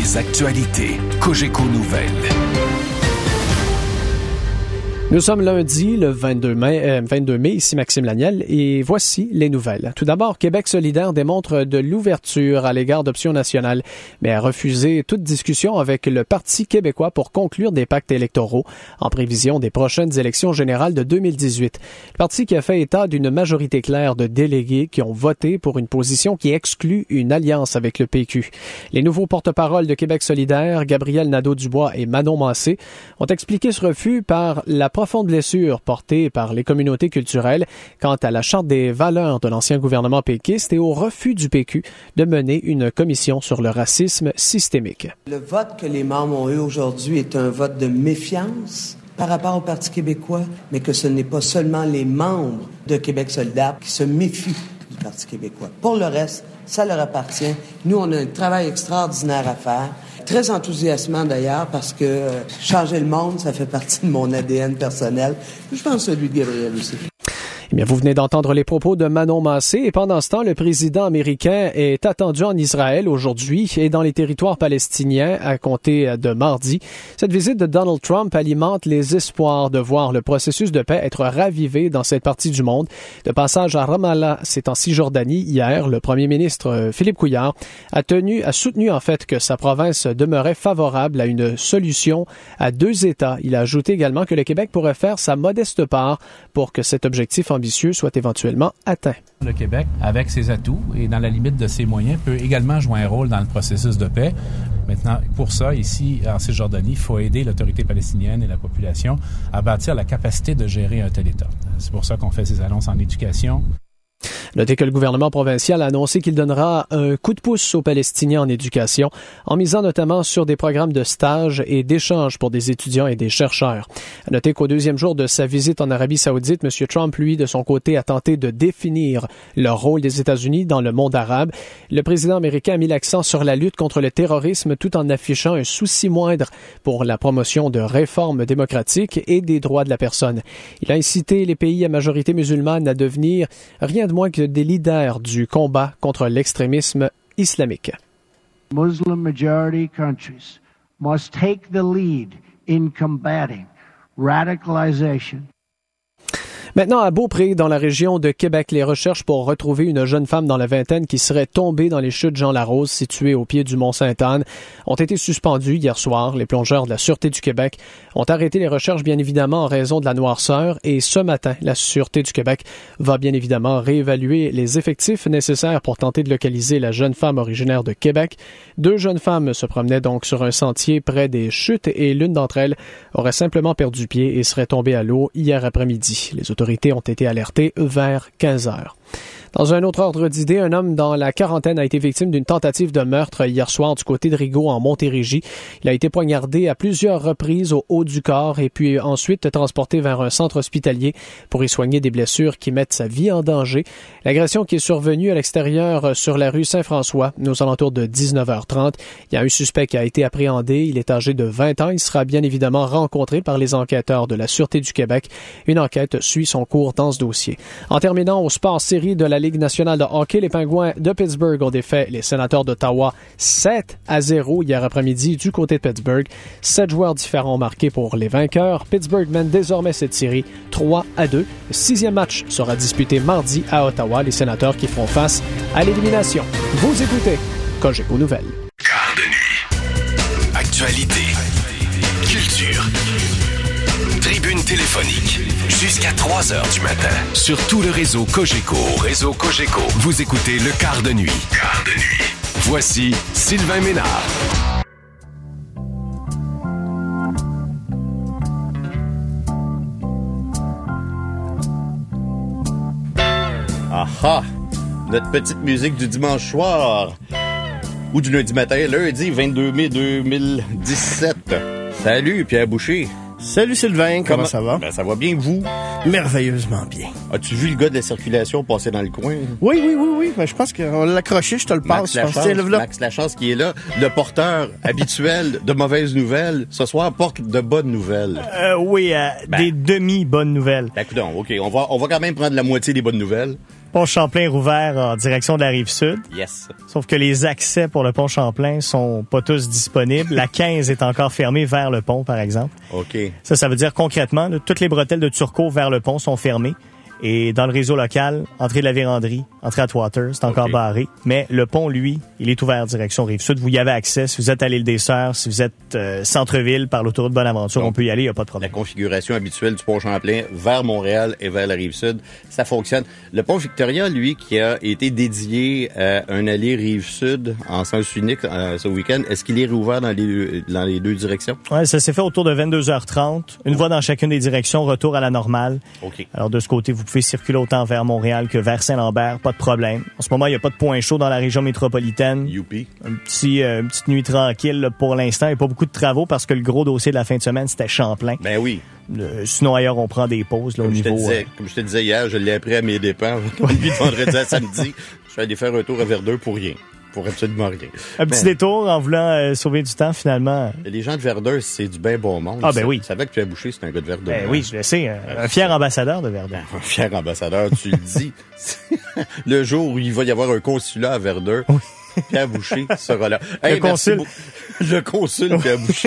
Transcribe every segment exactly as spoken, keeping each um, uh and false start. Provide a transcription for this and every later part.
Les actualités Cogeco Nouvelles. Nous sommes lundi, le vingt-deux mai, euh, vingt-deux mai, ici Maxime Laniel, et voici les nouvelles. Tout d'abord, Québec solidaire démontre de l'ouverture à l'égard d'Option nationale, mais a refusé toute discussion avec le Parti québécois pour conclure des pactes électoraux en prévision des prochaines élections générales de deux mille dix-huit. Le parti qui a fait état d'une majorité claire de délégués qui ont voté pour une position qui exclut une alliance avec le P Q. Les nouveaux porte-parole de Québec solidaire, Gabriel Nadeau-Dubois et Manon Massé, ont expliqué ce refus par la profonde blessure portée par les communautés culturelles quant à la charte des valeurs de l'ancien gouvernement péquiste et au refus du P Q de mener une commission sur le racisme systémique. Le vote que les membres ont eu aujourd'hui est un vote de méfiance par rapport au Parti québécois, mais que ce n'est pas seulement les membres de Québec solidaire qui se méfient du Parti québécois. Pour le reste, ça leur appartient. Nous, on a un travail extraordinaire à faire. Très enthousiasmant d'ailleurs parce que euh, changer le monde, ça fait partie de mon A D N personnel. Je pense celui de Gabriel aussi. Eh bien, vous venez d'entendre les propos de Manon Massé et pendant ce temps, le président américain est attendu en Israël aujourd'hui et dans les territoires palestiniens à compter de mardi. Cette visite de Donald Trump alimente les espoirs de voir le processus de paix être ravivé dans cette partie du monde. De passage à Ramallah, c'est en Cisjordanie, hier, le premier ministre Philippe Couillard a tenu, a soutenu en fait que sa province demeurait favorable à une solution à deux États. Il a ajouté également que le Québec pourrait faire sa modeste part pour que cet objectif ambitieux soit éventuellement atteint. Le Québec, avec ses atouts et dans la limite de ses moyens, peut également jouer un rôle dans le processus de paix. Maintenant, pour ça, ici, en Cisjordanie, il faut aider l'autorité palestinienne et la population à bâtir la capacité de gérer un tel État. C'est pour ça qu'on fait ces annonces en éducation. Notez que le gouvernement provincial a annoncé qu'il donnera un coup de pouce aux Palestiniens en éducation, en misant notamment sur des programmes de stage et d'échange pour des étudiants et des chercheurs. Notez qu'au deuxième jour de sa visite en Arabie saoudite, M. Trump, lui, de son côté, a tenté de définir le rôle des États-Unis dans le monde arabe. Le président américain a mis l'accent sur la lutte contre le terrorisme tout en affichant un souci moindre pour la promotion de réformes démocratiques et des droits de la personne. Il a incité les pays à majorité musulmane à devenir rien de moins que des leaders du combat contre l'extrémisme islamique. Muslim majority countries must take the lead in combating radicalization. Maintenant, à Beaupré, dans la région de Québec, les recherches pour retrouver une jeune femme dans la vingtaine qui serait tombée dans les chutes Jean-Larose, situées au pied du Mont-Sainte-Anne, ont été suspendues hier soir. Les plongeurs de la Sûreté du Québec ont arrêté les recherches, bien évidemment, en raison de la noirceur. Et ce matin, la Sûreté du Québec va bien évidemment réévaluer les effectifs nécessaires pour tenter de localiser la jeune femme originaire de Québec. Deux jeunes femmes se promenaient donc sur un sentier près des chutes et l'une d'entre elles aurait simplement perdu pied et serait tombée à l'eau hier après-midi. Les autorités ont été alertées vers quinze heures. Dans un autre ordre d'idée, un homme dans la quarantaine a été victime d'une tentative de meurtre hier soir du côté de Rigaud en Montérégie. Il a été poignardé à plusieurs reprises au haut du corps et puis ensuite transporté vers un centre hospitalier pour y soigner des blessures qui mettent sa vie en danger. L'agression qui est survenue à l'extérieur sur la rue Saint-François, aux alentours de dix-neuf heures trente. Il y a un suspect qui a été appréhendé. Il est âgé de vingt ans. Il sera bien évidemment rencontré par les enquêteurs de la Sûreté du Québec. Une enquête suit son cours dans ce dossier. En terminant au sport série de la Ligue nationale de hockey, les Pingouins de Pittsburgh ont défait les Sénateurs d'Ottawa sept à zéro hier après-midi du côté de Pittsburgh. Sept joueurs différents ont marqué pour les vainqueurs. Pittsburgh mène désormais cette série trois à deux. Le sixième match sera disputé mardi à Ottawa. Les Sénateurs qui feront face à l'élimination. Vous écoutez Cogeco Nouvelles. Quart de nuit. Actualité. Culture. Tribune téléphonique. Jusqu'à trois heures du matin. Sur tout le réseau Cogeco. Réseau Cogeco. Vous écoutez le Quart de nuit. Quart de nuit. Voici Sylvain Ménard. Ah ah! Notre petite musique du dimanche soir. Ou du lundi matin, lundi vingt-deux mai deux mille dix-sept. Salut, Pierre Boucher. Salut Sylvain, comment, comment ça va? Ben, ça va bien, vous? Merveilleusement bien. As-tu vu le gars de la circulation passer dans le coin? Oui, oui, oui, oui. Ben, je pense qu'on l'a accroché, je te le passe. Max Lachance, je pense, Max Lachance qui est là, le porteur habituel de mauvaises nouvelles. Ce soir, porte de bonnes nouvelles. Euh, oui, euh, ben, des demi-bonnes nouvelles. Ben, écoute, OK, on va, on va quand même prendre la moitié des bonnes nouvelles. pont Champlain est rouvert en direction de la Rive-Sud. Yes. Sauf que les accès pour le pont Champlain sont pas tous disponibles. La quinze est encore fermée vers le pont, par exemple. OK. Ça, ça veut dire concrètement, là, toutes les bretelles de Turcot vers le pont sont fermées. Et dans le réseau local, entrée de la Vérandrie, entrée à Atwater, c'est encore okay. barré. Mais le pont, lui, il est ouvert direction Rive-Sud. Vous y avez accès. Si vous êtes à l'île des Sœurs, si vous êtes euh, centre-ville par l'autoroute Bonaventure, donc, on peut y aller, il n'y a pas de problème. La configuration habituelle du pont Champlain vers Montréal et vers la Rive-Sud, ça fonctionne. Le pont Victoria, lui, qui a été dédié à un allée Rive-Sud en sens unique euh, ce week-end, est-ce qu'il est rouvert dans les, dans les deux directions? Oui, ça s'est fait autour de vingt-deux heures trente. Une voie dans chacune des directions, retour à la normale. OK. Alors, de ce côté, vous pouvez circuler autant vers Montréal que vers Saint-Lambert, pas de problème. En ce moment, il n'y a pas de point chaud dans la région métropolitaine. Youpi. Un petit, euh, une petite nuit tranquille là, pour l'instant. Il n'y a pas beaucoup de travaux parce que le gros dossier de la fin de semaine, c'était Champlain. Ben oui. Euh, sinon, ailleurs, on prend des pauses là, au comme niveau... Je te disais, euh... Comme je te disais hier, je l'ai appris à mes dépens. Depuis de vendredi à samedi, je suis allé faire un tour à Verdun pour rien. Pour absolument rien. Un petit ben, détour en voulant euh, sauver du temps, finalement. Les gens de Verdun, c'est du bien bon monde. Ah, ben oui. Tu savais que tu as bouché, c'est un gars de Verdun. Ben oui, je le sais. Un, un fier ambassadeur de Verdun. Un fier ambassadeur, tu le dis. Le jour où il va y avoir un consulat à Verdun, oui. Pierre Boucher sera là. Hey, le consul. Beau... Le consul Pierre Boucher.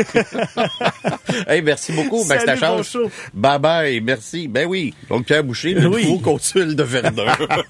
Hey, merci beaucoup. Ben, c'est ta chance. Bye bye, merci. Ben oui. Donc, Pierre Boucher, le oui. nouveau consul de Verdun.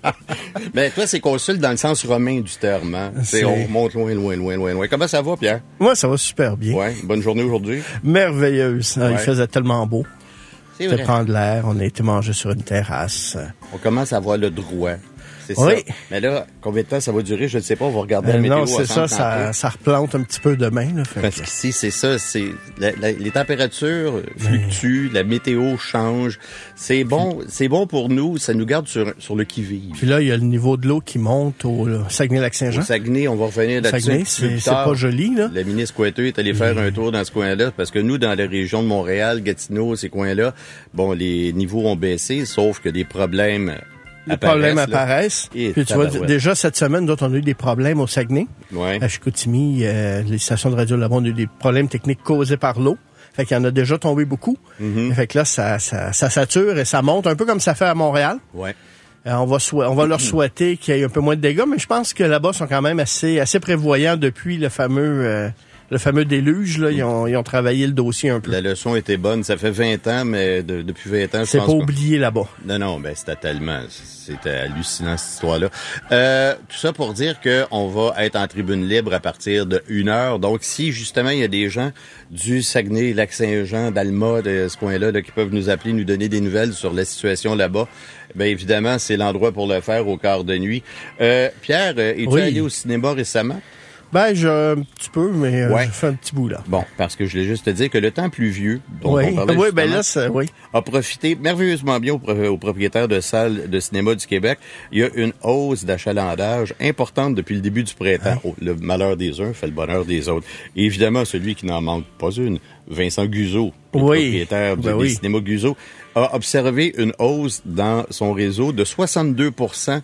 Ben, toi, c'est consul dans le sens romain du terme, hein? C'est... On remonte loin, loin, loin, loin, loin. Comment ça va, Pierre? Moi, ça va super bien. Ouais. Bonne journée aujourd'hui. Merveilleuse. Ouais. Il faisait tellement beau. C'est vrai. De prendre l'air. On a été manger sur une terrasse. On commence à avoir le droit. C'est oui. ça. Mais là, combien de temps ça va durer? Je ne sais pas. On va regarder euh, la météo. Non, c'est ça, ça. Ça replante un petit peu demain. Là, fait Parce que... qu'ici, c'est ça. C'est la, la, les températures fluctuent, la météo change. C'est bon, c'est bon pour nous. Ça nous garde sur, sur le qui-vive. Puis là, il y a le niveau de l'eau qui monte au Saguenay-Lac-Saint-Jean. Au Saguenay, on va revenir là-dessus. Saguenay, c'est, c'est pas joli, là. La ministre Coiteux est allée faire un tour dans ce coin-là parce que nous, dans la région de Montréal, Gatineau, ces coins-là, bon, les niveaux ont baissé, sauf que des problèmes Les problèmes apparaissent. Et puis tu vois, d- déjà cette semaine, d'autres, on a eu des problèmes au Saguenay. Ouais. À Chicoutimi, euh, les stations de radio là-bas, on a eu des problèmes techniques causés par l'eau. Fait qu'il y en a déjà tombé beaucoup. Mm-hmm. Fait que là, ça, ça, ça sature et ça monte, un peu comme ça fait à Montréal. Ouais. Euh, on va sou- on va leur souhaiter qu'il y ait un peu moins de dégâts, mais je pense que là-bas, ils sont quand même assez, assez prévoyants depuis le fameux... Euh, Le fameux déluge, là, ils ont, ils ont travaillé le dossier un peu. La leçon était bonne. Ça fait vingt ans, mais de, depuis vingt ans, je c'est pense pas qu'on... oublié là-bas. Non, non, ben c'était tellement... C'était hallucinant, cette histoire-là. Euh, tout ça pour dire qu'on va être en tribune libre à partir de une heure. Donc, si, justement, il y a des gens du Saguenay, Lac-Saint-Jean, d'Alma, de ce coin-là, là, qui peuvent nous appeler, nous donner des nouvelles sur la situation là-bas, bien évidemment, c'est l'endroit pour le faire au quart de nuit. Euh, Pierre, es-tu oui. allé au cinéma récemment? Ben, je, un petit peu, mais euh, ouais. je fais un petit bout, là. Bon, parce que je voulais juste te dire que le temps pluvieux, dont oui. on parlait oui, ben là, c'est, oui. a profité merveilleusement bien aux, aux propriétaires de salles de cinéma du Québec. Il y a une hausse d'achalandage importante depuis le début du printemps. Hein? Oh, le malheur des uns fait le bonheur des autres. Et évidemment, celui qui n'en manque pas une, Vincent Guzzo, le oui. propriétaire ben du oui. cinéma Guzzo, a observé une hausse dans son réseau de soixante-deux pour cent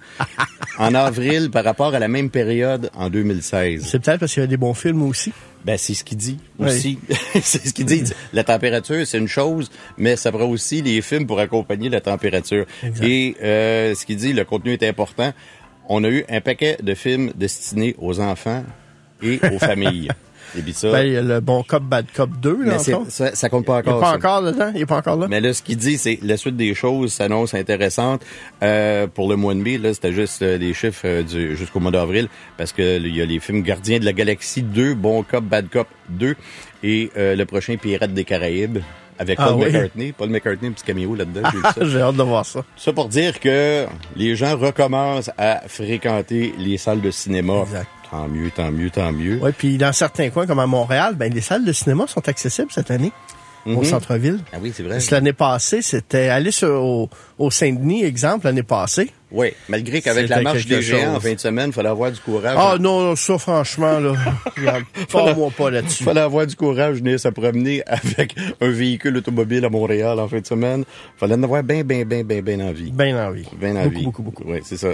en avril par rapport à la même période en deux mille seize. C'est peut-être parce qu'il y a des bons films aussi. Ben, c'est ce qu'il dit oui. aussi. C'est ce qu'il dit. La température, c'est une chose, mais ça prend aussi les films pour accompagner la température. Exact. Et euh, ce qu'il dit, le contenu est important. On a eu un paquet de films destinés aux enfants et aux familles. Et puis ça, ben, il y a le bon Cop, Bad Cop deux, là, mais ça, ça compte pas encore. Il n'est pas ça. encore dedans? Il n'est pas encore là? Mais là, ce qu'il dit, c'est la suite des choses s'annonce intéressante. Euh, pour le mois de mai, là, c'était juste euh, les chiffres euh, du, jusqu'au mois d'avril, parce que il y a les films Gardiens de la Galaxie deux, Bon Cop, Bad Cop deux, et euh, le prochain Pirates des Caraïbes, avec ah, Paul oui. McCartney. Paul McCartney, un petit caméo là-dedans. J'ai, ça. J'ai hâte de voir ça. Tout ça pour dire que les gens recommencent à fréquenter les salles de cinéma. Exact. Tant mieux, tant mieux, tant mieux. Oui, puis dans certains coins, comme à Montréal, ben les salles de cinéma sont accessibles cette année. Mm-hmm. Au centre-ville. Ah oui, c'est vrai. Parce que l'année passée, c'était aller sur, au, au Saint-Denis, exemple, l'année passée. Oui, malgré qu'avec c'était la marche des géants chose. en fin de semaine, il fallait avoir du courage. Ah non, non, ça franchement, là, parle-moi pas là-dessus. Il fallait avoir du courage, venir se promener avec un véhicule automobile à Montréal en fin de semaine. Il fallait en avoir bien, bien, bien, bien, bien envie. Bien envie. Bien envie. Beaucoup, beaucoup, beaucoup. Oui, c'est ça.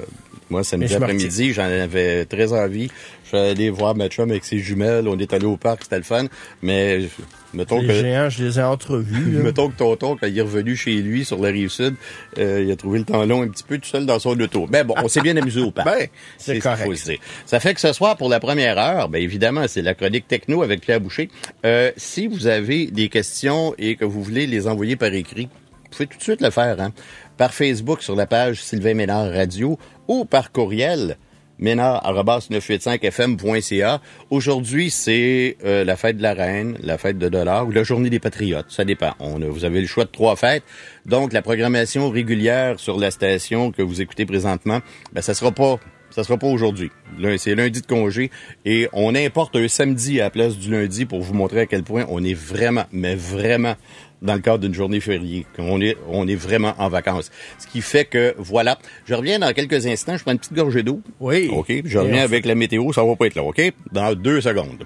moi samedi après-midi. J'en avais très envie. Je suis allé voir ma chum avec ses jumelles. On est allé au parc, c'était le fun. Mais mettons les que... géants, je les ai entrevus. mettons que tonton, quand il est revenu chez lui sur la Rive-Sud, euh, il a trouvé le temps long un petit peu tout seul dans son auto. Ben bon, on s'est bien amusé au parc. Ben, c'est, c'est correct. Ce ça fait que ce soir, pour la première heure, ben évidemment, c'est la chronique techno avec Pierre Boucher. Euh, si vous avez des questions et que vous voulez les envoyer par écrit, vous pouvez tout de suite le faire, hein? Par Facebook sur la page Sylvain Ménard Radio ou par courriel ménard arobase neuf cent quatre-vingt-cinq f m point c a. Aujourd'hui, c'est euh, la fête de la Reine, la fête de dollars ou la journée des Patriotes. Ça dépend. On a, vous avez le choix de trois fêtes. Donc, la programmation régulière sur la station que vous écoutez présentement, ben ça sera pas... Ça sera pas aujourd'hui. C'est lundi de congé et on importe un samedi à la place du lundi pour vous montrer à quel point on est vraiment, mais vraiment dans le cadre d'une journée fériée. On est, on est vraiment en vacances. Ce qui fait que, voilà. Je reviens dans quelques instants. Je prends une petite gorgée d'eau. Oui. OK. Je reviens avec la météo. Ça va pas être là. OK? Dans deux secondes.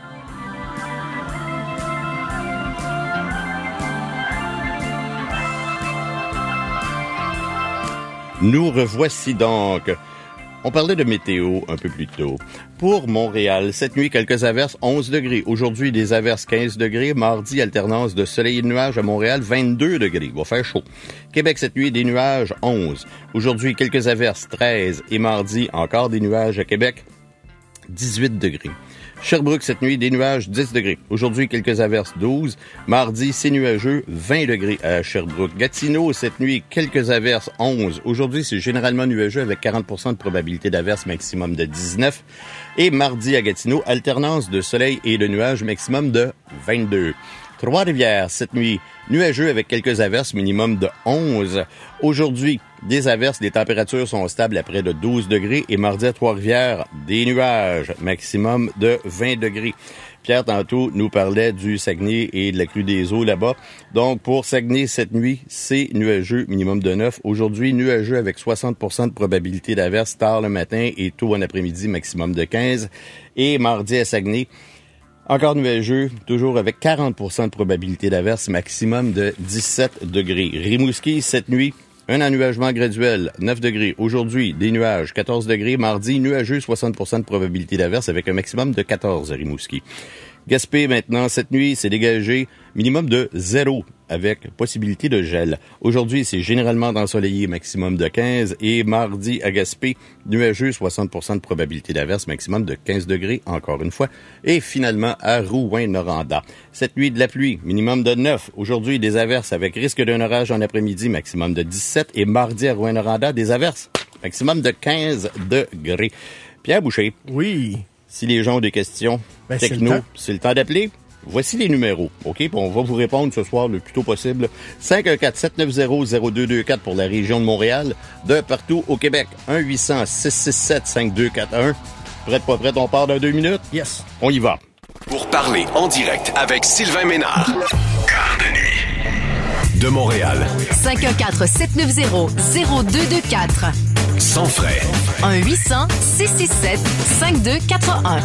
Nous revoici donc. On parlait de météo un peu plus tôt. Pour Montréal, cette nuit, quelques averses, onze degrés. Aujourd'hui, des averses, quinze degrés. Mardi, alternance de soleil et de nuages à Montréal, vingt-deux degrés. Il va faire chaud. Québec, cette nuit, des nuages, onze. Aujourd'hui, quelques averses, treize. Et mardi, encore des nuages à Québec, dix-huit degrés. Sherbrooke, cette nuit, des nuages, dix degrés. Aujourd'hui, quelques averses, douze. Mardi, c'est nuageux, vingt degrés à Sherbrooke. Gatineau, cette nuit, quelques averses, onze. Aujourd'hui, c'est généralement nuageux avec quarante pour cent de probabilité d'averse, maximum de dix-neuf. Et mardi, à Gatineau, alternance de soleil et de nuages, maximum de vingt-deux. Trois-Rivières, cette nuit, nuageux avec quelques averses, minimum de onze. Aujourd'hui, des averses, les températures sont stables à près de douze degrés. Et mardi à Trois-Rivières, des nuages, maximum de vingt degrés. Pierre, tantôt, nous parlait du Saguenay et de la crue des eaux là-bas. Donc, pour Saguenay, cette nuit, c'est nuageux, minimum de neuf. Aujourd'hui, nuageux avec soixante pour cent de probabilité d'averse tard le matin et tôt en après-midi, maximum de quinze. Et mardi à Saguenay, encore nuageux, toujours avec quarante pour cent de probabilité d'averse, maximum de dix-sept degrés. Rimouski, cette nuit, un ennuagement graduel, neuf degrés. Aujourd'hui, des nuages, quatorze degrés. Mardi, nuageux, soixante pour cent de probabilité d'averse avec un maximum de quatorze à Rimouski. Gaspé, maintenant, cette nuit, c'est dégagé, minimum de zéro, avec possibilité de gel. Aujourd'hui, c'est généralement ensoleillé, maximum de quinze. Et mardi, à Gaspé, nuageux, soixante pour cent de probabilité d'averse, maximum de quinze degrés, encore une fois. Et finalement, à Rouyn-Noranda. Cette nuit, de la pluie, minimum de neuf. Aujourd'hui, des averses avec risque d'un orage en après-midi, maximum de dix-sept. Et mardi, à Rouyn-Noranda, des averses, maximum de quinze degrés. Pierre Boucher. Oui. Si les gens ont des questions ben, techno, c'est le temps, c'est le temps d'appeler. Voici les numéros, OK? Puis on va vous répondre ce soir le plus tôt possible. cinq un quatre sept neuf zéro zéro deux deux quatre pour la région de Montréal. De partout au Québec, un huit cents six six sept cinq deux quatre un. Prête pas prête, on part dans deux minutes? Yes. On y va. Pour parler en direct avec Sylvain Ménard. Quart de nuit. De Montréal. cinq un quatre sept neuf zéro zéro deux deux quatre. Sans frais. un huit cents six six sept cinq deux quatre un.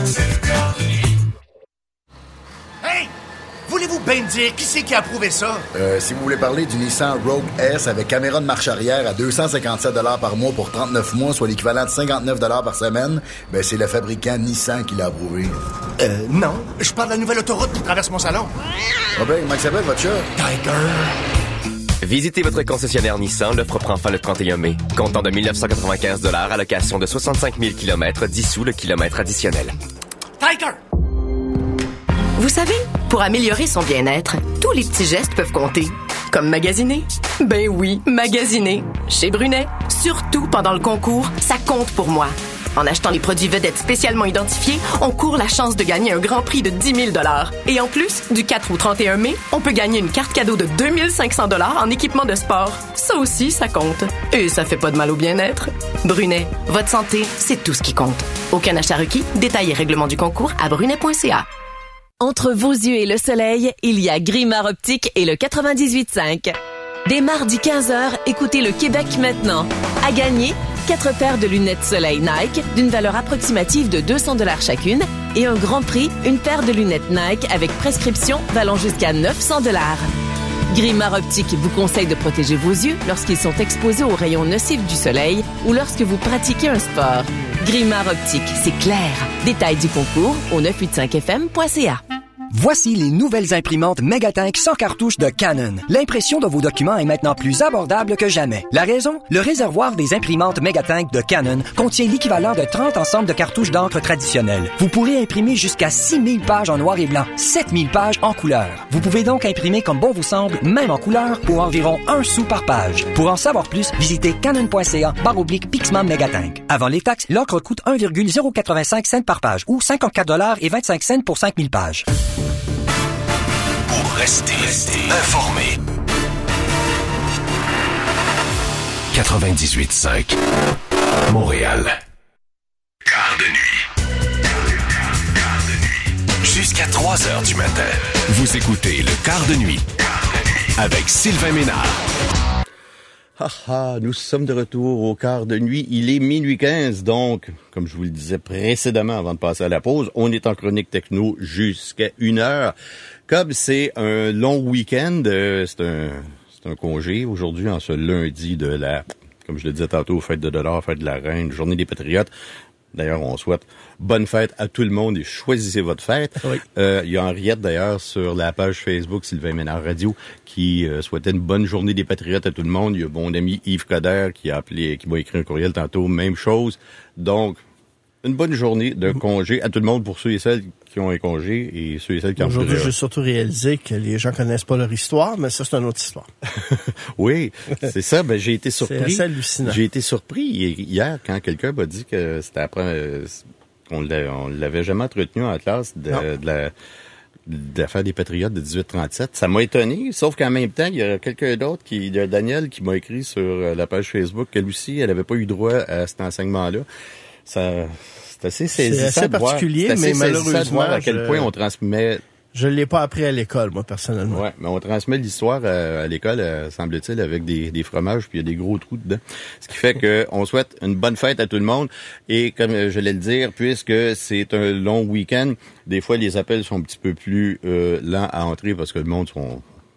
Hey! Voulez-vous bien me dire qui c'est qui a approuvé ça? Euh, si vous voulez parler du Nissan Rogue S avec caméra de marche arrière à deux cent cinquante-sept dollars par mois pour trente-neuf mois, soit l'équivalent de cinquante-neuf dollars par semaine, ben c'est le fabricant Nissan qui l'a approuvé. Euh, non. Je parle de la nouvelle autoroute qui traverse mon salon. Ah ben, comment ça s'appelle, votre chat? Tiger. Visitez votre concessionnaire Nissan. L'offre prend fin le trente et un mai. Comptant de mille neuf cent quatre-vingt-quinze dollars à location de soixante-cinq mille kilomètres, dissous le kilomètre additionnel. Tiger! Vous savez, pour améliorer son bien-être, tous les petits gestes peuvent compter. Comme magasiner. Ben oui, magasiner. Chez Brunet. Surtout pendant le concours, ça compte pour moi. En achetant les produits vedettes spécialement identifiés, on court la chance de gagner un grand prix de dix mille dollars. Et en plus, du quatre au trente et un mai, on peut gagner une carte cadeau de deux mille cinq cents dollars en équipement de sport. Ça aussi, ça compte. Et ça fait pas de mal au bien-être. Brunet, votre santé, c'est tout ce qui compte. Aucun achat requis. Détails et règlements du concours à brunet point c a. Entre vos yeux et le soleil, il y a Grimard Optique et le quatre-vingt-dix-huit cinq. Dès mardi quinze heures, écoutez le Québec maintenant. À gagner, quatre paires de lunettes soleil Nike d'une valeur approximative de deux cents dollars chacune et un grand prix, une paire de lunettes Nike avec prescription valant jusqu'à neuf cents dollars. Grimard Optique vous conseille de protéger vos yeux lorsqu'ils sont exposés aux rayons nocifs du soleil ou lorsque vous pratiquez un sport. Grimard Optique, c'est clair. Détails du concours au neuf cent quatre-vingt-cinq F M point C A. Voici les nouvelles imprimantes Megatank sans cartouche de Canon. L'impression de vos documents est maintenant plus abordable que jamais. La raison? Le réservoir des imprimantes Megatank de Canon contient l'équivalent de trente ensembles de cartouches d'encre traditionnelles. Vous pourrez imprimer jusqu'à six mille pages en noir et blanc, sept mille pages en couleur. Vous pouvez donc imprimer comme bon vous semble, même en couleur, pour environ un sou par page. Pour en savoir plus, visitez canon.ca barre oblique Pixman Megatank. Avant les taxes, l'encre coûte un virgule zéro quatre-vingt-cinq cents par page ou cinquante-quatre dollars et vingt-cinq cents pour cinq mille pages. Pour rester, rester informé. quatre-vingt-dix-huit cinq Montréal. Quart de nuit. Jusqu'à trois heures du matin. Vous écoutez le Quart de nuit avec Sylvain Ménard. Ah ah, nous sommes de retour au quart de nuit. Il est minuit quinze, donc, comme je vous le disais précédemment avant de passer à la pause, on est en chronique techno jusqu'à une heure. Comme c'est un long week-end, euh, c'est un c'est un congé aujourd'hui, en ce lundi de la, comme je le disais tantôt, fête de dollars, fête de la Reine, journée des Patriotes. D'ailleurs, on souhaite bonne fête à tout le monde et choisissez votre fête. Oui. Euh, il y a Henriette, d'ailleurs, sur la page Facebook Sylvain Ménard Radio, qui euh, souhaitait une bonne journée des Patriotes à tout le monde. Il y a mon ami Yves Coder qui a appelé, qui m'a écrit un courriel tantôt, même chose. Donc, une bonne journée de congé à tout le monde pour ceux et celles qui ont un congé et ceux et celles qui ont Aujourd'hui, j'ai surtout réalisé que les gens connaissent pas leur histoire, mais ça, c'est une autre histoire. Oui, c'est ça. Ben, j'ai été surpris. C'est assez hallucinant. J'ai été surpris hier quand quelqu'un m'a dit que c'était après, qu'on l'a, on l'avait jamais entretenu en classe de, de la, de l'affaire des Patriotes de dix-huit trente-sept. Ça m'a étonné, sauf qu'en même temps, il y a quelqu'un d'autre qui, il y a Daniel qui m'a écrit sur la page Facebook qu'elle aussi, elle avait pas eu droit à cet enseignement-là. Ça, c'est assez saisissant. C'est assez particulier, de voir, mais malheureusement, de voir à quel point on transmet. Je l'ai pas appris à l'école, moi, personnellement. Ouais, mais on transmet l'histoire à, à l'école, euh, semble-t-il, avec des, des fromages, puis il y a des gros trous dedans. Ce qui fait que on souhaite une bonne fête à tout le monde. Et comme je voulais le dire, puisque c'est un long week-end, des fois les appels sont un petit peu plus euh, lents à entrer parce que le monde sont,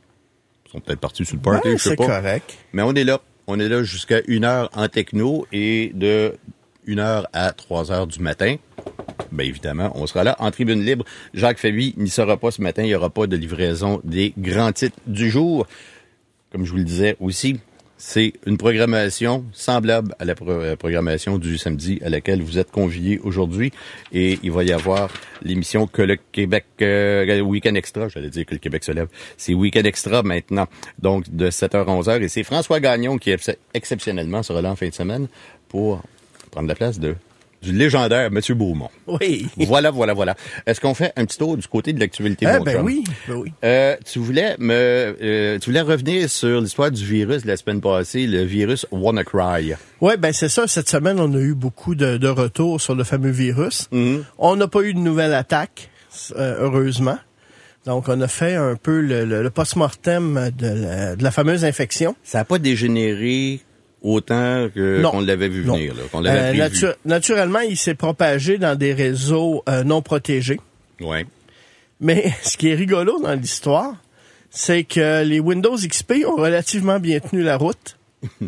sont peut-être partis sur le party, ouais, je sais pas. C'est correct. Mais on est là. On est là jusqu'à une heure en techno et de une heure à trois heures du matin. Bien évidemment, on sera là en tribune libre. Jacques Fabi n'y sera pas ce matin. Il n'y aura pas de livraison des grands titres du jour. Comme je vous le disais aussi, c'est une programmation semblable à la pro- programmation du samedi à laquelle vous êtes conviés aujourd'hui. Et il va y avoir l'émission que le Québec, euh, Week-end Extra, j'allais dire que le Québec se lève, c'est Week-end Extra maintenant, donc de sept heures à onze heures. Et c'est François Gagnon qui exceptionnellement sera là en fin de semaine pour prendre la place de du légendaire Mathieu Beaumont. Oui. Voilà, voilà, voilà. Est-ce qu'on fait un petit tour du côté de l'actualité, ah, mon ben chum? oui, ben oui. Euh, tu voulais me, euh, tu voulais revenir sur l'histoire du virus de la semaine passée, le virus WannaCry. Oui, ben c'est ça. Cette semaine, on a eu beaucoup de, de retours sur le fameux virus. Mm-hmm. On n'a pas eu de nouvelle attaque, euh, heureusement. Donc, on a fait un peu le, le, le post-mortem de la, de la fameuse infection. Ça n'a pas dégénéré autant que, qu'on l'avait vu venir, là, qu'on l'avait euh, natu- Naturellement, il s'est propagé dans des réseaux euh, non protégés. Ouais. Mais ce qui est rigolo dans l'histoire, c'est que les Windows X P ont relativement bien tenu la route.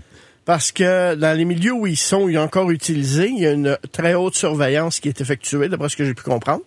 Parce que dans les milieux où ils sont, ils ont encore utilisé, il y a une très haute surveillance qui est effectuée, d'après ce que j'ai pu comprendre.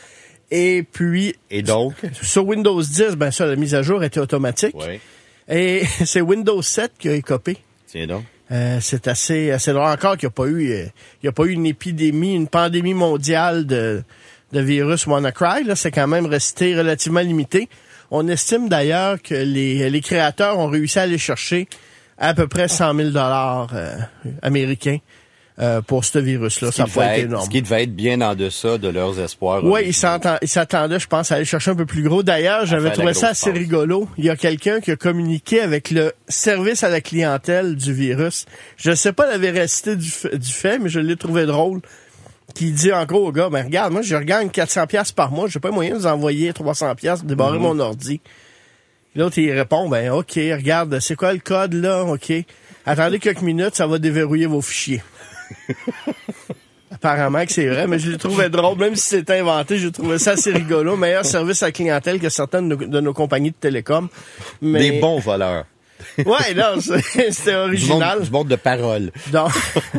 Et puis... Et donc? Sur Windows dix, ben ça, la mise à jour était automatique. Ouais. Et c'est Windows sept qui a écopé. Tiens donc. Euh, c'est assez assez rare encore qu'il n'y a pas eu euh, il y a pas eu une épidémie, une pandémie mondiale de de virus WannaCry. Là, c'est quand même resté relativement limité. On estime d'ailleurs que les les créateurs ont réussi à aller chercher à peu près cent mille dollars euh, américains euh, pour ce virus-là. Ça n'a pas été énorme. Ce qui devait être bien en deçà de leurs espoirs. Oui, ils s'attendaient, ils s'attendaient, je pense, à aller chercher un peu plus gros. D'ailleurs, j'avais trouvé ça assez passe. rigolo. Il y a quelqu'un qui a communiqué avec le service à la clientèle du virus. Je ne sais pas la véracité du, f- du fait, mais je l'ai trouvé drôle. Qui dit en gros au gars, ben regarde, moi je regagne quatre cents piastres par mois, j'ai pas moyen de vous envoyer trois cents piastres, débarrer mm-hmm. mon ordi. L'autre, il répond, ben ok, regarde, c'est quoi le code là, ok. Attendez quelques minutes, ça va déverrouiller vos fichiers. Apparemment que c'est vrai, mais je l'ai trouvé drôle. Même si c'était inventé, j'ai trouvé ça assez rigolo. Meilleur service à la clientèle que certaines de nos, de nos compagnies de télécom. Mais... Des bons voleurs. Ouais, non, c'était original. Du monde, du monde de parole. Donc,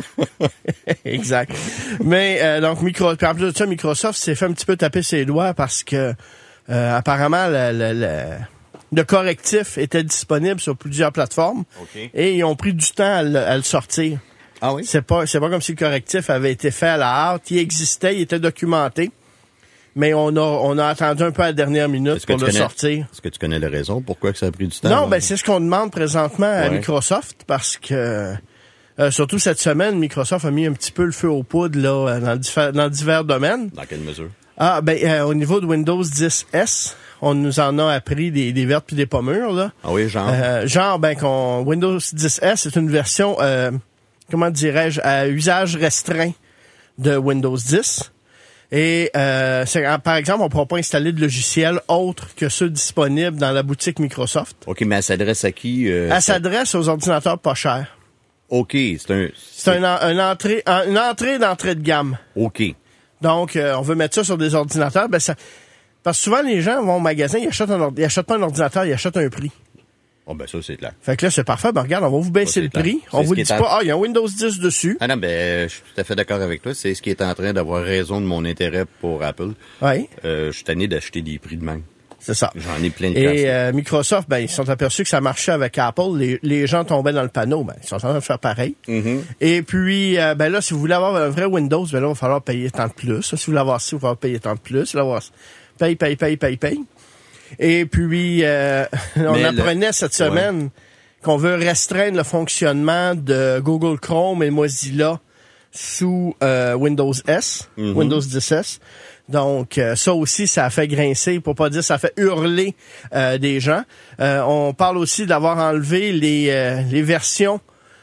exact. Mais euh, donc, micro, puis en plus de ça, Microsoft s'est fait un petit peu taper ses doigts parce que euh, apparemment le, le, le, le correctif était disponible sur plusieurs plateformes. Okay. Et ils ont pris du temps à le, à le sortir. Ah oui? C'est pas, c'est pas comme si le correctif avait été fait à la hâte. Il existait, il était documenté. Mais on a, on a attendu un peu à la dernière minute pour le connais, sortir. Est-ce que tu connais la raison? Pourquoi que ça a pris du temps? Non, ben, c'est ce qu'on demande présentement à ouais. Microsoft parce que, euh, surtout cette semaine, Microsoft a mis un petit peu le feu aux poudres, là, dans, diffé- dans divers domaines. Dans quelle mesure? Ah, ben, euh, au niveau de Windows dix S, on nous en a appris des, des vertes puis des pommures, là. Ah oui, genre? Euh, genre, ben, qu'on, Windows dix S, c'est une version, euh, comment dirais-je, à usage restreint de Windows dix. Et euh, c'est, par exemple, on ne pourra pas installer de logiciels autres que ceux disponibles dans la boutique Microsoft. OK, mais elle s'adresse à qui? Euh, elle s'adresse aux ordinateurs pas chers. OK, c'est un... C'est, c'est un, un entrée, un, une entrée d'entrée de gamme. OK. Donc, euh, on veut mettre ça sur des ordinateurs. Ben ça, parce que souvent, les gens vont au magasin, ils achètent, un, ils achètent pas un ordinateur, ils achètent un prix. Oh ben ça, c'est clair. Fait que là, c'est parfait. Ben regarde, on va vous baisser ça, le clair. Prix. C'est on vous dit pas, ah, il y a un Windows dix dessus. Ah non, ben je suis tout à fait d'accord avec toi. C'est ce qui est en train d'avoir raison de mon intérêt pour Apple. Oui. Euh, je suis tanné d'acheter des prix de même. C'est ça. J'en ai plein de Et euh, Microsoft, ben ils se sont aperçus que ça marchait avec Apple. Les, les gens tombaient dans le panneau. Ben ils sont en train de faire pareil. Mm-hmm. Et puis, euh, ben là, si vous voulez avoir un vrai Windows, ben là, il va falloir payer tant de plus. Si vous voulez avoir ça, il va falloir payer tant de plus. Si vous voulez avoir ça, paye, paye, paye, paye, paye. Et puis, euh, on Mais apprenait le... cette semaine... Ouais. qu'on veut restreindre le fonctionnement de Google Chrome et Mozilla sous euh, Windows S, mm-hmm. Windows dix S. Donc, euh, ça aussi, ça a fait grincer, pour pas dire ça a fait hurler euh, des gens. Euh, on parle aussi d'avoir enlevé les, euh, les versions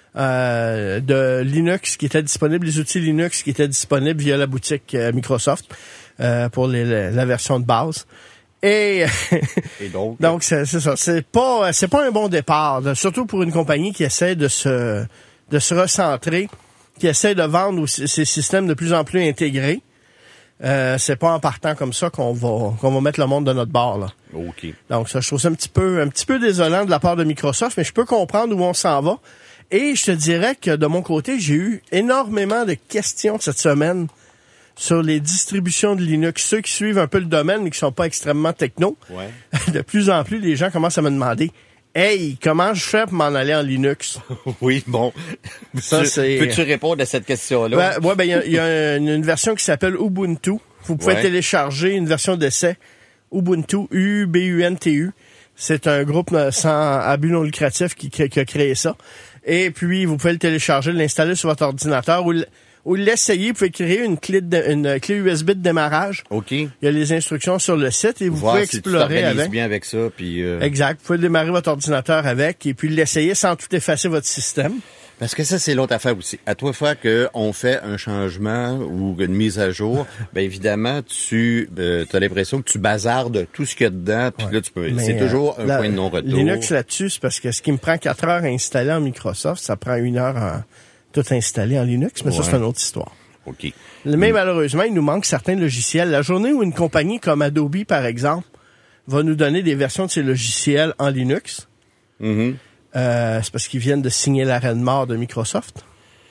euh, de Linux qui étaient disponibles, les outils Linux qui étaient disponibles via la boutique euh, Microsoft euh, pour les, la, la version de base. Et, Et donc, donc c'est, c'est ça. C'est pas, c'est pas un bon départ, là, surtout pour une compagnie qui essaie de se, de se recentrer, qui essaie de vendre aussi ces systèmes de plus en plus intégrés. Euh, c'est pas en partant comme ça qu'on va, qu'on va mettre le monde de notre bord, là. OK. Donc, ça, je trouve ça un petit peu, un petit peu désolant de la part de Microsoft, mais je peux comprendre où on s'en va. Et je te dirais que de mon côté, j'ai eu énormément de questions cette semaine sur les distributions de Linux. Ceux qui suivent un peu le domaine mais qui sont pas extrêmement techno, ouais. de plus en plus, les gens commencent à me demander « Hey, comment je fais pour m'en aller en Linux? » Oui, bon. Ça, tu, c'est... Peux-tu répondre à cette question-là? Ouais, ouais ben, il y a, y a une, une version qui s'appelle Ubuntu. Vous pouvez ouais. télécharger une version d'essai. Ubuntu, U B U N T U. C'est un groupe sans à but non lucratif qui, qui a créé ça. Et puis, vous pouvez le télécharger, l'installer sur votre ordinateur ou Ou l'essayer, vous pouvez créer une clé, de, une clé U S B de démarrage. OK. Il y a les instructions sur le site et vous Voir pouvez si explorer tu avec. bien avec ça. Puis euh... Exact. Vous pouvez démarrer votre ordinateur avec et puis l'essayer sans tout effacer votre système. Parce que ça, c'est l'autre affaire aussi. À toi fois qu'on fait un changement ou une mise à jour, bien évidemment, tu euh, as l'impression que tu bazardes tout ce qu'il y a dedans, puis ouais. là, tu peux. Mais c'est toujours un la, point de non-retour. Linux là-dessus, c'est parce que ce qui me prend quatre heures à installer en Microsoft, ça prend une heure à tout installer en Linux, mais ouais. ça, c'est une autre histoire. OK. Mais malheureusement, il nous manque certains logiciels. La journée où une compagnie comme Adobe, par exemple, va nous donner des versions de ces logiciels en Linux, mm-hmm. euh, c'est parce qu'ils viennent de signer l'arrêt de mort de Microsoft.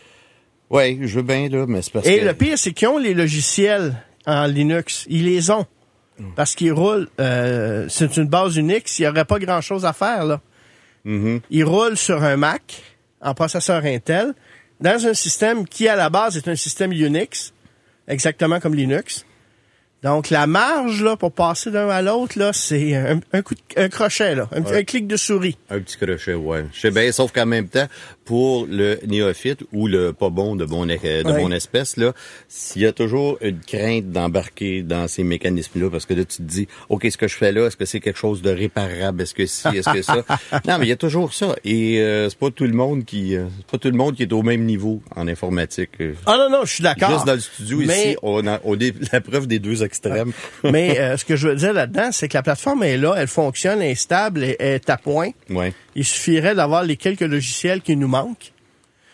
Oui, je veux bien, là, mais c'est parce Et que... le pire, c'est qu'ils ont les logiciels en Linux. Ils les ont. Mm. Parce qu'ils roulent... Euh, c'est une base Unix, il n'y aurait pas grand-chose à faire, là. Mm-hmm. Ils roulent sur un Mac, en processeur Intel, dans un système qui, à la base, est un système Unix, exactement comme Linux. Donc, la marge, là, pour passer d'un à l'autre, là, c'est un, un coup de, un crochet, là, un, ouais. un clic de souris. Un petit crochet, ouais. Je sais bien, sauf qu'en même temps, pour le néophyte ou le pas bon de bon, de ouais. bon espèce, là, s'il y a toujours une crainte d'embarquer dans ces mécanismes-là, parce que là, tu te dis, OK, ce que je fais là, est-ce que c'est quelque chose de réparable? Est-ce que si, est-ce que ça? Non, mais il y a toujours ça. Et euh, c'est pas tout le monde qui euh, c'est pas tout le monde qui est au même niveau en informatique. Ah non, non, je suis d'accord. Juste dans le studio mais... ici, on a, on est la preuve des deux extrêmes. Mais euh, ce que je veux dire là-dedans, c'est que la plateforme est là, elle fonctionne, elle est stable, elle est à point. Ouais. Il suffirait d'avoir les quelques logiciels qui nous manquent.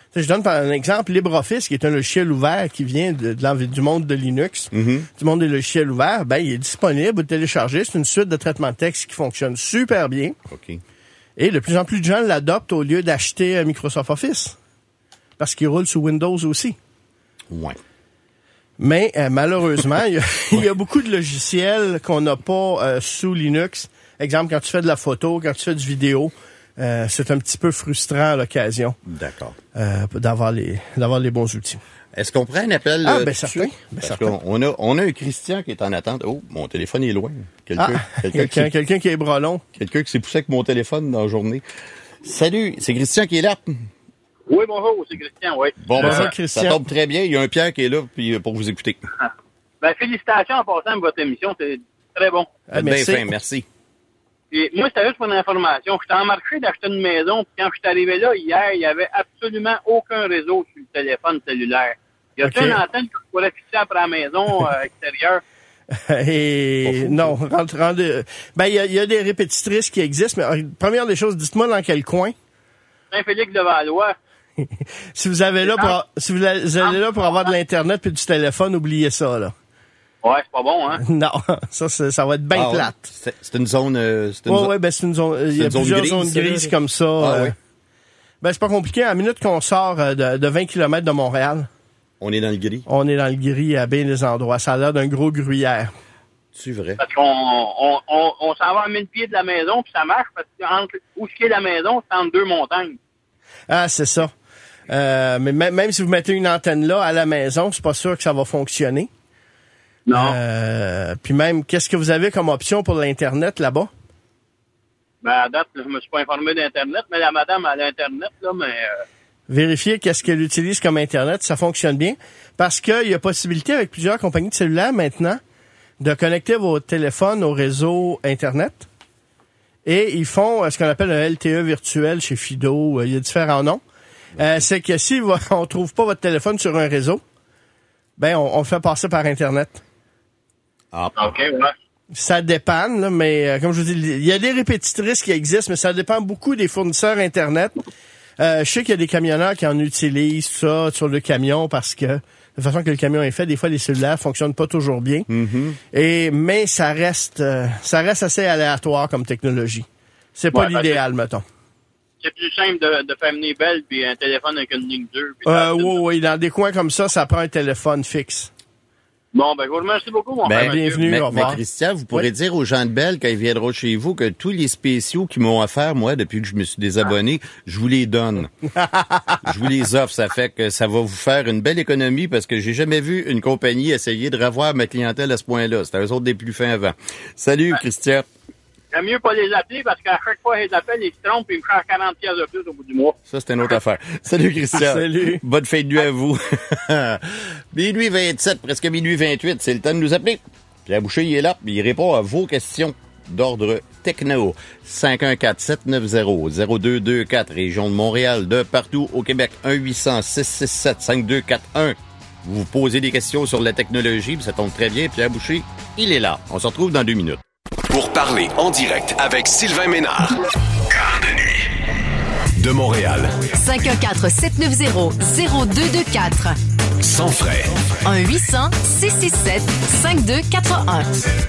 Je donne par un exemple LibreOffice, qui est un logiciel ouvert qui vient de, de l'envi- du monde de Linux, Mm-hmm. du monde des logiciels ouverts. Ben, il est disponible, vous le téléchargez. C'est une suite de traitement de texte qui fonctionne super bien. OK. Et de plus en plus de gens l'adoptent au lieu d'acheter euh, Microsoft Office. Parce qu'il roule sous Windows aussi. Ouais. Mais euh, malheureusement, il y, a, il y a beaucoup de logiciels qu'on n'a pas euh, sous Linux. Exemple, quand tu fais de la photo, quand tu fais du vidéo, euh, c'est un petit peu frustrant à l'occasion. D'accord. Euh, d'avoir les d'avoir les bons outils. Est-ce qu'on prend un appel? Ah, euh, ben tout certain. de suite? Ben Parce certain. qu'on on a, on a un Christian qui est en attente. Oh, mon téléphone est loin. Quelqu'un, Ah, quelqu'un, quelqu'un, qui, quelqu'un qui est bras long. quelqu'un qui s'est poussé avec mon téléphone dans la journée. Salut, c'est Christian qui est là. Oui, bonjour, c'est Christian, oui. Bon, ben, Bonjour, ça, Christian. ça tombe très bien. Il y a un Pierre qui est là puis, euh, pour vous écouter. Ben, félicitations en passant de votre émission, c'est très bon. Ah, Bien merci. fin, merci. Et moi, c'était juste pour une information. J'étais en marché d'acheter une maison, puis quand je suis arrivé là hier, il y avait absolument aucun réseau sur le téléphone cellulaire. Y a-t-il Ok. une antenne que je pourrais fixer après la maison euh, extérieure? Et non, rentre, rentre, ben il y a, il y a des répétitrices qui existent, mais euh, première des choses, dites-moi dans quel coin. Saint-Félix-de-Valois. Si vous avez là pour si vous allez là pour avoir de l'internet puis du téléphone, oubliez ça là. Ouais, c'est pas bon, hein? Non, ça c'est- ça va être bien Ah, ouais. plate. C'est, c'est une zone... euh, c'est une Ouais, zone- ouais, ben c'est une zone. Il y a une zone plusieurs grise, zones ça, là. grises comme ça. Ah, euh, ouais. Ben c'est pas compliqué. À la minute qu'on sort euh, de, de vingt kilomètres de Montréal, On est dans le gris. on est dans le gris à bien des endroits. Ça a l'air d'un gros gruyère. C'est vrai. Parce qu'on on, on, on s'en va à mille pieds de la maison, puis ça marche, parce que entre, où ce qui est la maison, c'est entre deux montagnes. Ah, c'est ça. Euh, mais même, même si vous mettez une antenne là à la maison, c'est pas sûr que ça va fonctionner. Non. Euh, puis même, qu'est-ce que vous avez comme option pour l'Internet là-bas? Ben, à date, je me suis pas informé d'Internet, mais la madame a l'Internet, là, mais... Euh, Vérifier qu'est-ce qu'elle utilise comme Internet, ça fonctionne bien. Parce qu'il y a possibilité avec plusieurs compagnies de cellulaires maintenant de connecter vos téléphones au réseau Internet. Et ils font euh, ce qu'on appelle un L T E virtuel chez Fido. Euh, Il y a différents noms. Euh, c'est que si vo- on trouve pas votre téléphone sur un réseau, ben on, on le fait passer par Internet. Ah. OK, ouais. Ça dépend, là, mais euh, comme je vous dis, il y a des répétitrices qui existent, mais ça dépend beaucoup des fournisseurs Internet. Euh, je sais qu'il y a des camionneurs qui en utilisent ça sur le camion parce que de la façon que le camion est fait, des fois les cellulaires fonctionnent pas toujours bien. Mm-hmm. Et mais ça reste euh, ça reste assez aléatoire comme technologie. C'est pas Ouais, parce l'idéal, mettons. C'est plus simple de, de faire mener belle puis un téléphone avec une ligne deux. puis Euh, ça- oui, oui, dans des coins comme ça, ça prend un téléphone fixe. Bon, ben, je vous remercie beaucoup, mon Ben, frère. Mathieu. bienvenue, mais, au revoir. mais Christian, vous pourrez Oui. dire aux gens de Belle, quand ils viendront chez vous, que tous les spéciaux qu'ils m'ont offert, moi, depuis que je me suis désabonné, je vous les donne. Je vous les offre. Ça fait que ça va vous faire une belle économie parce que j'ai jamais vu une compagnie essayer de revoir ma clientèle à ce point-là. C'était eux autres des plus fins avant. Salut, Christian. J'aime mieux pas les appeler parce qu'à chaque fois qu'ils appellent, ils se trompent et ils me chargent quarante piastres de plus au bout du mois. Ça, c'est une autre affaire. Salut, Christian. Salut. Bonne fin de nuit à vous. minuit vingt-sept, presque minuit vingt-huit. C'est le temps de nous appeler. Pierre Boucher, il est là. Il répond à vos questions d'ordre techno. cinq un quatre, sept neuf zéro, zéro deux deux quatre, région de Montréal, de partout au Québec. un huit cents, six six sept, cinq deux quatre un. Vous vous posez des questions sur la technologie, puis ça tombe très bien. Pierre Boucher, il est là. On se retrouve dans deux minutes. Pour parler en direct avec Sylvain Ménard. Quart de nuit. De Montréal. cinq un quatre, sept neuf zéro, zéro deux deux quatre. Sans frais. un huit cents, six six sept, cinq deux quatre un.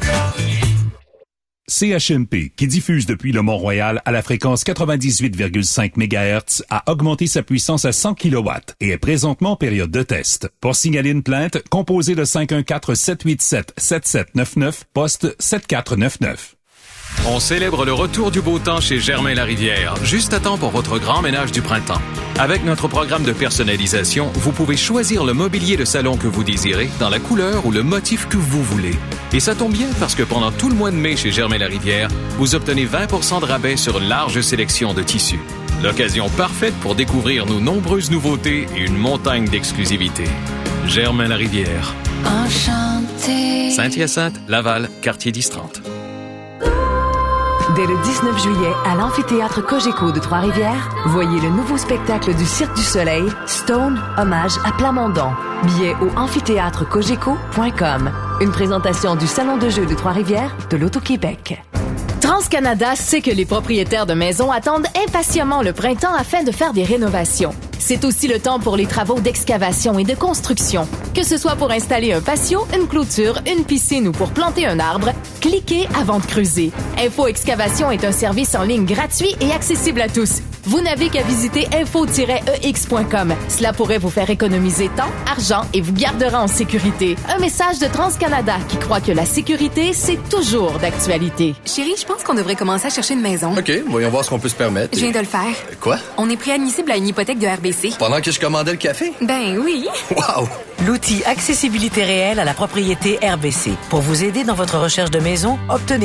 C H M P, qui diffuse depuis le Mont-Royal à la fréquence quatre-vingt-dix-huit virgule cinq mégahertz, a augmenté sa puissance à cent kilowatts et est présentement en période de test. Pour signaler une plainte, composez le cinq un quatre, sept huit sept, sept sept neuf neuf, poste sept quatre neuf neuf. On célèbre le retour du beau temps chez Germain Larivière, juste à temps pour votre grand ménage du printemps. Avec notre programme de personnalisation, vous pouvez choisir le mobilier de salon que vous désirez, dans la couleur ou le motif que vous voulez. Et ça tombe bien parce que pendant tout le mois de mai chez Germain Larivière, vous obtenez vingt pour cent de rabais sur une large sélection de tissus. L'occasion parfaite pour découvrir nos nombreuses nouveautés et une montagne d'exclusivité. Germain Larivière. Enchanté. Saint-Hyacinthe, Laval, quartier dix trente. Dès le dix-neuf juillet, à l'amphithéâtre Cogeco de Trois-Rivières, voyez le nouveau spectacle du Cirque du Soleil, Stone, hommage à Plamondon. Billets au amphithéâtre cogeco point com. Une présentation du Salon de jeux de Trois-Rivières de l'Auto-Québec. TransCanada sait que les propriétaires de maisons attendent impatiemment le printemps afin de faire des rénovations. C'est aussi le temps pour les travaux d'excavation et de construction. Que ce soit pour installer un patio, une clôture, une piscine ou pour planter un arbre, cliquez avant de creuser. Info Excavation est un service en ligne gratuit et accessible à tous. Vous n'avez qu'à visiter info tiret e x point com. Cela pourrait vous faire économiser temps, argent et vous gardera en sécurité. Un message de TransCanada qui croit que la sécurité, c'est toujours d'actualité. Chérie, je pense qu'on devrait commencer à chercher une maison. OK, voyons voir ce qu'on peut se permettre. Je viens de le faire. Quoi? On est préadmissible à une hypothèque de R B C. Pendant que je commandais le café? Ben oui. Wow! L'outil Accessibilité réelle à la propriété R B C. Pour vous aider dans votre recherche de maison, obtenez